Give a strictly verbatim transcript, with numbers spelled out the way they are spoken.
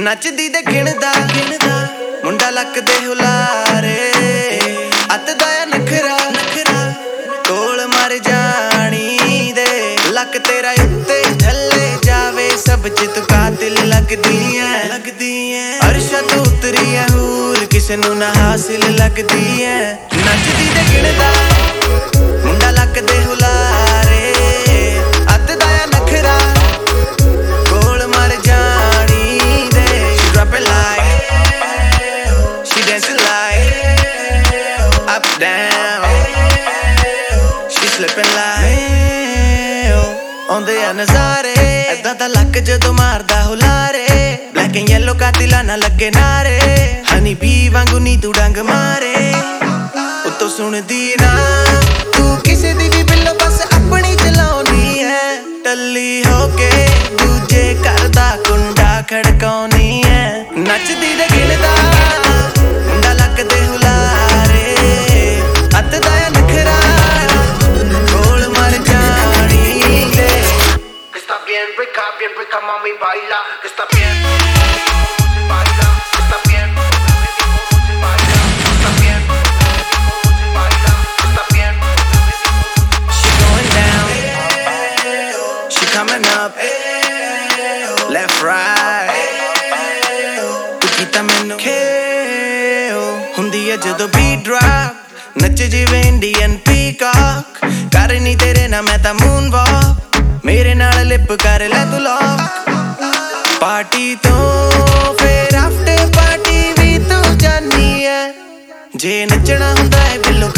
ਨੱਚਦੀ ਦੇ ਗਿਣਦਾ ਗਿਣਦਾ ਮੁੰਡਾ ਲੱਕਦੇ ਹੁਲਾਰੇ ਅੱਤ ਦਾ ਨਖਰਾ ਨਖਰਾ ਕੋਲ ਮਰ ਜਾਣੀ ਦੇ ਲੱਕ ਤੇਰਾ ਉੱਤੇ ਥੱਲੇ ਜਾਵੇ ਸਭ ਚ ਤੂੰ ਕਾਤਿਲ ਲੱਗਦੀ ਐ ਲੱਗਦੀ ਐ ਅਰਸ਼ਾਂ ਤੋਂ ਉਤਰੀ ਐ ਹੂਰ ਕਿਸੇ ਨੂੰ ਨਾ ਹਾਸਿਲ ਲੱਗਦੀ ਐ ਨੱਚਦੀ ਦੇ ਗਿਣਦਾ ਮੁੰਡਾ ਲੱਕਦੇ ਹੁਲਾਰੇ ਅੱਤ ਦਾ ਨਖਰਾ ਕੋਲ ਮਰ ਜਾਣੀ ਦੇ she drop it like she dancing like up down she slipping like ਆਉਂਦੇ ਆ ਨਜ਼ਾਰੇ ਏਦਾਂ ਦਾ ਲੱਕ ਜਦੋਂ ਮਾਰਦਾ ਹੁਲਾਰੇ ਬਲੈਕ ਐਂਡ ਯੈਲੋ ਕਾਤਿਲਾਂ ਨਾ ਲੱਗੇ ਨਾਰੇ ਹਨੀ ਬੀ ਵਾਂਗੂ ਨੀ ਤੂੰ ਡੰਗ ਮਾਰੇ ਉੱਤੋਂ ਸੁਣਦੀ ਨਾ ਤੂੰ ਕਿਸੇ ਦੀ ਵੀ ਬਿੱਲੋ ਬਸ ਆਪਣੀ ਚਲਾਉਣੀ ਹੈ ਟੱਲੀ ਹੋ ਕੇ ਦੂਜੇ ਘਰ ਦਾ ਕੁੰਡਾ ਖੜਕਾਉਣੀ ਹੈ ਨੱਚਦੀ ਦੇ ਗਿਣਦਾ ਮੁੰਡਾ ਲੱਕਦੇ ਹੁਲਾਰੇ ਅੱਤ ਦਾ ਨਖਰਾ ਕੋਲ ਮਰ ਜਾਣੀ ਦੇ Está bien rica, bien rica, mami, baila. Está bien, baila. Está bien, baila. Está bien, baila. Está bien. She going down, she coming up, left, right. ਤੂੰ ਕੀਤਾ ਮੈਨੂੰ ਖੇਓ ਹੁੰਦੀ ਐ ਜਦੋਂ beat drop ਨੱਚ ਜਿਵੇਂ ਇੰਡੀਅਨ ਪੀਕਾਕ ਕਰਨੀ ਤੇਰੇ ਨਾਲ ਮੈਂ ਤਾਂ ਮੂਨ ਵਾਕ ਮੇਰੇ ਨਾਲ ਲਿਪ ਕਰ ਲੈ ਤੂੰ ਲੌਕ ਪਾਰਟੀ ਤੋਂ ਫੇਰ ਆਫਟਰ ਪਾਰਟੀ ਵੀ ਤੂੰ ਜਾਨੀ ਐ ਜੇ ਨੱਚਣਾ ਹੁੰਦਾ ਹੈ ਬਿੱਲੋ